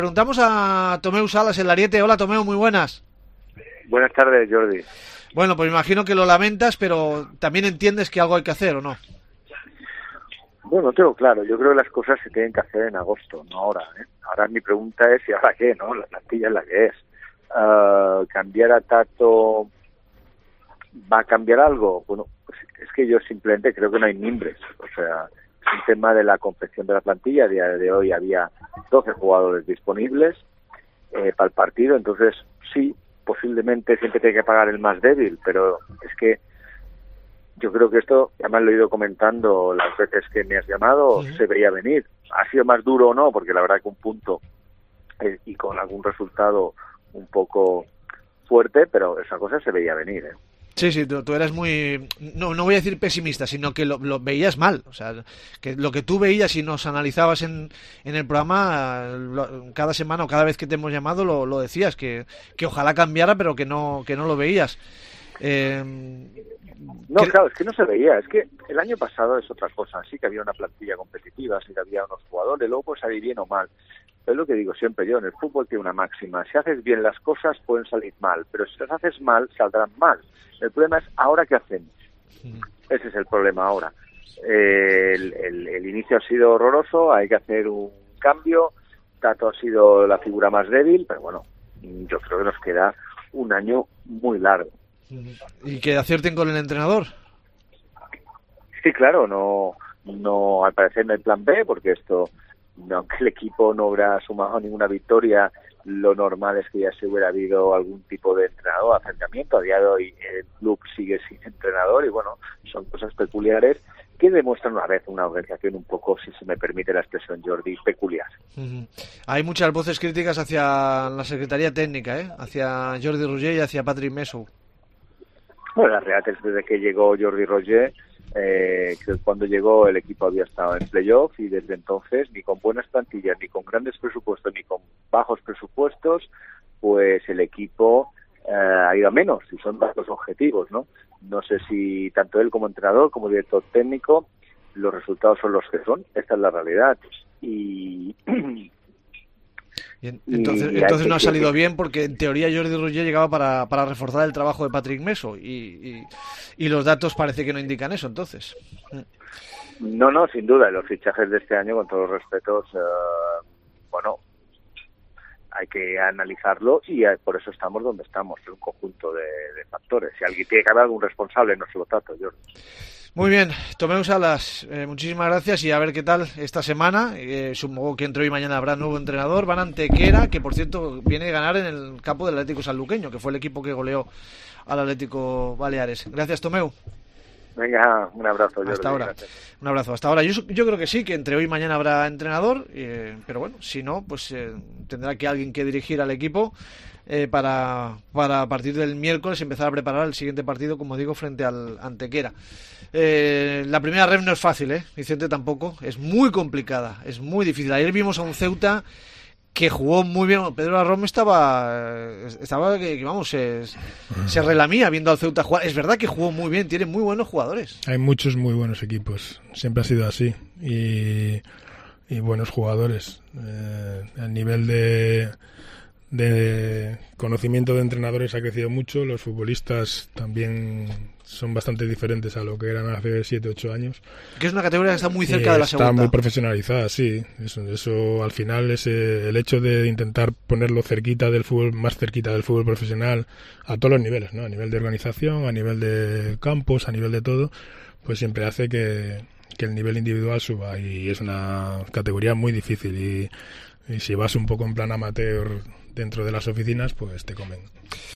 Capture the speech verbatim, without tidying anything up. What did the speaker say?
Preguntamos a Tomeu Salas, el Ariete. Hola, Tomeu, muy buenas. Buenas tardes, Jordi. Bueno, pues imagino que lo lamentas, pero también entiendes que algo hay que hacer, ¿o no? Bueno, tengo claro, yo creo que las cosas se tienen que hacer en agosto, no ahora, ¿eh? Ahora mi pregunta es, ¿y ahora qué, no? La plantilla es la que es. Uh, ¿Cambiar a Tato va a cambiar algo? Bueno, pues es que yo simplemente creo que no hay mimbres. O sea, es un tema de la confección de la plantilla. A día de hoy había doce jugadores disponibles eh, para el partido, entonces sí, posiblemente siempre tiene que pagar el más débil, pero es que yo creo que esto, además lo he ido comentando las veces que me has llamado, sí. Se veía venir. Ha sido más duro o no, porque la verdad que un punto eh, y con algún resultado un poco fuerte, pero esa cosa se veía venir, ¿eh? Sí, sí, tú, tú eras muy, no, no voy a decir pesimista, sino que lo, lo veías mal. O sea, que lo que tú veías y nos analizabas en, en el programa, lo, cada semana o cada vez que te hemos llamado lo, lo decías, que, que ojalá cambiara, pero que no, que no lo veías. Eh, No, que... claro, es que no se veía. Es que el año pasado es otra cosa. Sí que había una plantilla competitiva, sí que había unos jugadores, luego puede salir bien o mal. Es lo que digo siempre yo, en el fútbol tiene una máxima. Si haces bien las cosas, pueden salir mal, pero si las haces mal, saldrán mal. El problema es, ¿ahora qué hacemos? Sí. Ese es el problema ahora. Eh, el, el, el inicio ha sido horroroso, hay que hacer un cambio. Tato ha sido la figura más débil, pero bueno, yo creo que nos queda un año muy largo. ¿Y que acierten con el entrenador? Sí, claro, no, no al parecer no hay plan B, porque esto, aunque el equipo no habrá sumado ninguna victoria, lo normal es que ya se hubiera habido algún tipo de entrenador, acercamiento. A día de hoy el club sigue sin entrenador y bueno, son cosas peculiares que demuestran una vez una organización un poco, si se me permite la expresión, Jordi, peculiar. Uh-huh. Hay muchas voces críticas hacia la Secretaría Técnica, ¿eh? Hacia Jordi Roger y hacia Patrick Messou. Bueno, la realidad es que desde que llegó Jordi Roger, eh, que cuando llegó el equipo había estado en playoff y desde entonces ni con buenas plantillas, ni con grandes presupuestos, ni con bajos presupuestos, pues el equipo eh, ha ido a menos, y son datos objetivos, ¿no? No sé si tanto él como entrenador, como director técnico, los resultados son los que son. Esta es la realidad. Y... Y entonces, y entonces no ha salido bien porque en teoría Jordi Roger llegaba para, para reforzar el trabajo de Patrick Messou y, y, y los datos parece que no indican eso entonces. No, no, sin duda, los fichajes de este año, con todos los respetos, uh, bueno, hay que analizarlo y uh, por eso estamos donde estamos, en un conjunto de, de factores. Si alguien tiene que haber algún responsable, no se lo trato, Jordi. Muy bien, Tomeu Salas, eh, muchísimas gracias y a ver qué tal esta semana. Eh, supongo que entre hoy y mañana habrá nuevo entrenador. Van a Antequera, que por cierto viene a ganar en el campo del Atlético Sanluqueño, que fue el equipo que goleó al Atlético Baleares. Gracias, Tomeu. Venga, un abrazo. Jordi. Hasta ahora. Gracias. Un abrazo. Hasta ahora. Yo, yo creo que sí, que entre hoy y mañana habrá entrenador, eh, pero bueno, si no, pues eh, tendrá que alguien que dirigir al equipo eh, para, para a partir del miércoles empezar a preparar el siguiente partido, como digo, frente al Antequera. Eh, la primera ref no es fácil, ¿eh? Vicente tampoco, es muy complicada, es muy difícil. Ayer vimos a un Ceuta que jugó muy bien. Pedro Arrom estaba, estaba que, que vamos, se, se relamía viendo al Ceuta jugar. Es verdad que jugó muy bien, tiene muy buenos jugadores. Hay muchos muy buenos equipos, siempre ha sido así y, y buenos jugadores. Eh, el nivel de de conocimiento de entrenadores ha crecido mucho, los futbolistas también son bastante diferentes a lo que eran hace siete ocho años. Que es una categoría que está muy cerca eh, de la segunda. Está muy profesionalizada, sí. Eso, eso al final es eh, el hecho de intentar ponerlo cerquita del fútbol, más cerquita del fútbol profesional a todos los niveles, ¿no? A nivel de organización, a nivel de campos, a nivel de todo, pues siempre hace que, que el nivel individual suba y es una categoría muy difícil y, y si vas un poco en plan amateur dentro de las oficinas, pues te comen.